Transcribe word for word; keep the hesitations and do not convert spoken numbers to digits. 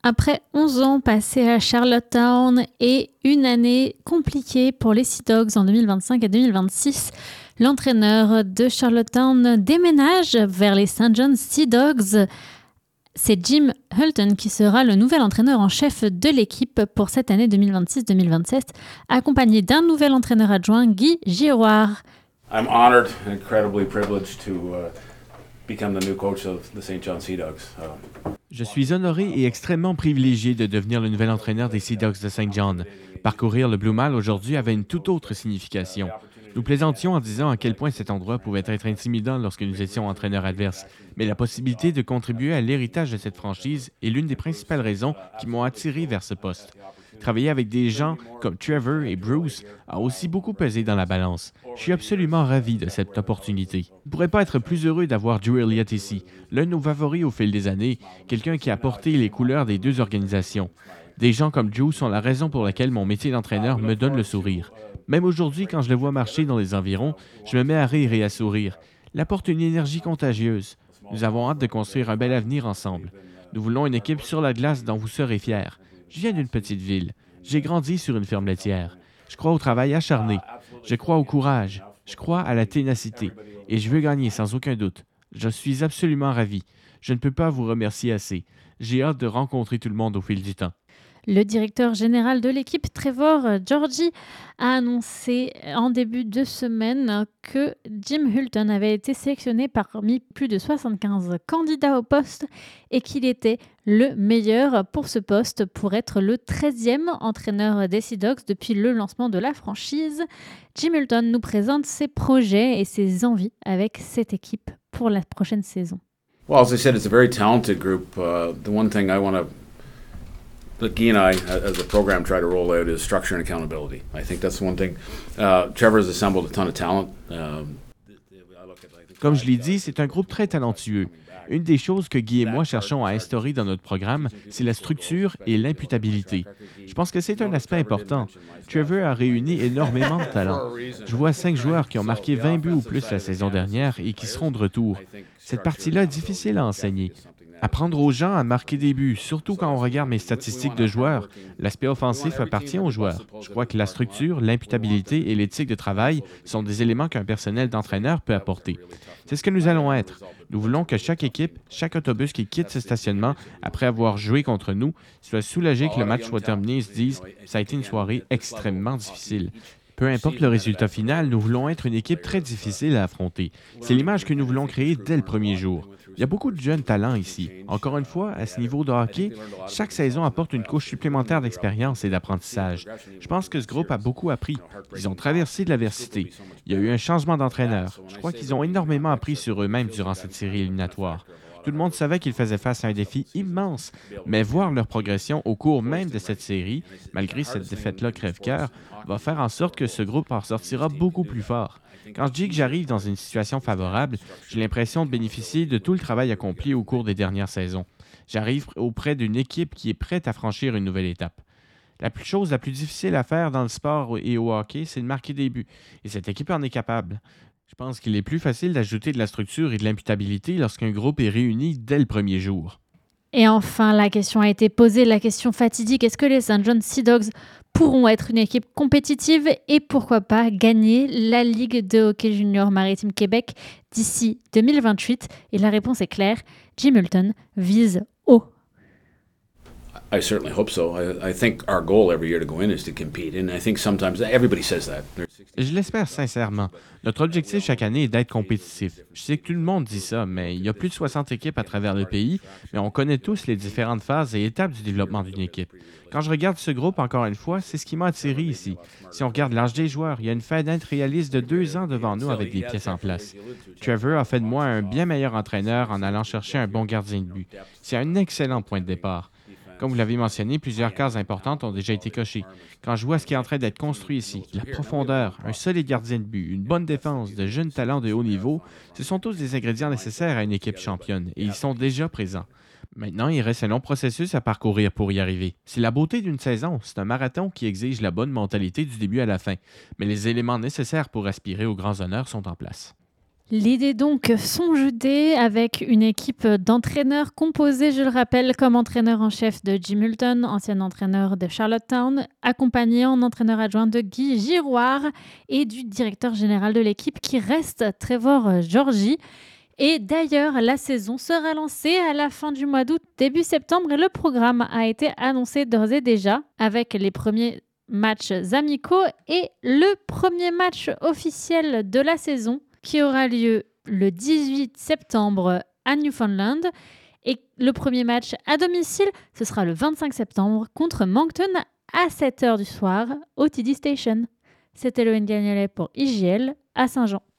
Après onze ans passés à Charlottetown et une année compliquée pour les Sea Dogs en deux mille vingt-cinq et deux mille vingt-six, l'entraîneur de Charlottetown déménage vers les Saint John's Sea Dogs. C'est Jim Hulton qui sera le nouvel entraîneur en chef de l'équipe pour cette année deux mille vingt-six deux mille vingt-sept, accompagné d'un nouvel entraîneur adjoint, Guy Giroir. I'm honored and incredibly privileged to uh, become the new coach of the Saint John Sea Dogs. Uh, Je suis honoré et extrêmement privilégié de devenir le nouvel entraîneur des Sea Dogs de Saint John. Parcourir le Blue Mile aujourd'hui avait une toute autre signification. Nous plaisantions en disant à quel point cet endroit pouvait être intimidant lorsque nous étions entraîneurs adverses, mais la possibilité de contribuer à l'héritage de cette franchise est l'une des principales raisons qui m'ont attiré vers ce poste. Travailler avec des gens comme Trevor et Bruce a aussi beaucoup pesé dans la balance. Je suis absolument ravi de cette opportunité. Je ne pourrais pas être plus heureux d'avoir Drew Elliott ici, l'un de nos favoris au fil des années, quelqu'un qui a porté les couleurs des deux organisations. Des gens comme Drew sont la raison pour laquelle mon métier d'entraîneur me donne le sourire. Même aujourd'hui, quand je le vois marcher dans les environs, je me mets à rire et à sourire. Il apporte une énergie contagieuse. Nous avons hâte de construire un bel avenir ensemble. Nous voulons une équipe sur la glace dont vous serez fiers. Je viens d'une petite ville. J'ai grandi sur une ferme laitière. Je crois au travail acharné. Je crois au courage. Je crois à la ténacité. Et je veux gagner sans aucun doute. Je suis absolument ravi. Je ne peux pas vous remercier assez. J'ai hâte de rencontrer tout le monde au fil du temps. Le directeur général de l'équipe, Trevor Georgie, a annoncé en début de semaine que Jim Hulton avait été sélectionné parmi plus de soixante-quinze candidats au poste et qu'il était le meilleur pour ce poste pour être le treizième entraîneur des Sea Dogs depuis le lancement de la franchise. Jim Hulton nous présente ses projets et ses envies avec cette équipe pour la prochaine saison. well, as I said, it's a very talented group. Uh, the one thing I want to that Guy and I, as a program, try to roll out is structure and accountability. I think that's the one thing. Uh, Trevor's assembled a ton of talent. Um, Comme je l'ai dit, c'est un groupe très talentueux. Une des choses que Guy et moi cherchons à instaurer dans notre programme, c'est la structure et l'imputabilité. Je pense que c'est un aspect important. Trevor a réuni énormément de talent. Je vois cinq joueurs qui ont marqué vingt buts ou plus la saison dernière et qui seront de retour. Cette partie-là est difficile à enseigner. Apprendre aux gens à marquer des buts, surtout quand on regarde mes statistiques de joueurs. L'aspect offensif appartient aux joueurs. Je crois que la structure, l'imputabilité et l'éthique de travail sont des éléments qu'un personnel d'entraîneur peut apporter. C'est ce que nous allons être. Nous voulons que chaque équipe, chaque autobus qui quitte ce stationnement après avoir joué contre nous, soit soulagé que le match soit terminé et se dise « ça a été une soirée extrêmement difficile ». Peu importe le résultat final, nous voulons être une équipe très difficile à affronter. C'est l'image que nous voulons créer dès le premier jour. Il y a beaucoup de jeunes talents ici. Encore une fois, à ce niveau de hockey, chaque saison apporte une couche supplémentaire d'expérience et d'apprentissage. Je pense que ce groupe a beaucoup appris. Ils ont traversé de l'adversité. Il y a eu un changement d'entraîneur. Je crois qu'ils ont énormément appris sur eux-mêmes durant cette série éliminatoire. Tout le monde savait qu'ils faisaient face à un défi immense, mais voir leur progression au cours même de cette série, malgré cette défaite-là crève-cœur, va faire en sorte que ce groupe en sortira beaucoup plus fort. Quand je dis que j'arrive dans une situation favorable, j'ai l'impression de bénéficier de tout le travail accompli au cours des dernières saisons. J'arrive auprès d'une équipe qui est prête à franchir une nouvelle étape. La plus chose la plus difficile à faire dans le sport et au hockey, c'est de marquer des buts, et cette équipe en est capable. Je pense qu'il est plus facile d'ajouter de la structure et de l'imputabilité lorsqu'un groupe est réuni dès le premier jour. Et enfin, la question a été posée, la question fatidique, est-ce que les Saint John Sea Dogs pourront être une équipe compétitive et pourquoi pas gagner la Ligue de hockey junior maritime Québec d'ici deux mille vingt-huit? Et la réponse est claire, Jim Hulton vise haut. I certainly hope so. I, I think our goal every year to go in is to compete, and I think sometimes everybody says that. Je l'espère sincèrement. Notre objectif chaque année est d'être compétitif. Je sais que tout le monde dit ça, mais il y a plus de soixante équipes à travers le pays, mais on connaît tous les différentes phases et étapes du développement d'une équipe. Quand je regarde ce groupe, encore une fois, c'est ce qui m'a attiré ici. Si on regarde l'âge des joueurs, il y a une fenêtre réaliste de deux ans devant nous avec des pièces en place. Trevor a fait de moi un bien meilleur entraîneur en allant chercher un bon gardien de but. C'est un excellent point de départ. Comme vous l'avez mentionné, plusieurs cases importantes ont déjà été cochées. Quand je vois ce qui est en train d'être construit ici, la profondeur, un solide gardien de but, une bonne défense, de jeunes talents de haut niveau, ce sont tous des ingrédients nécessaires à une équipe championne et ils sont déjà présents. Maintenant, il reste un long processus à parcourir pour y arriver. C'est la beauté d'une saison, c'est un marathon qui exige la bonne mentalité du début à la fin, mais les éléments nécessaires pour aspirer aux grands honneurs sont en place. Les donc sont jetés avec une équipe d'entraîneurs composée, je le rappelle, comme entraîneur en chef de Jim Hulton, ancien entraîneur de Charlottetown, accompagné en entraîneur adjoint de Guy Giroir et du directeur général de l'équipe qui reste Trevor Georgie. Et d'ailleurs, la saison sera lancée à la fin du mois d'août, début septembre, et le programme a été annoncé d'ores et déjà avec les premiers matchs amicaux et le premier match officiel de la saison qui aura lieu le dix-huit septembre à Newfoundland. Et le premier match à domicile, ce sera le vingt-cinq septembre contre Moncton à sept heures du soir au T D Station. C'était Loïne Gagnolet pour I J L à Saint-Jean.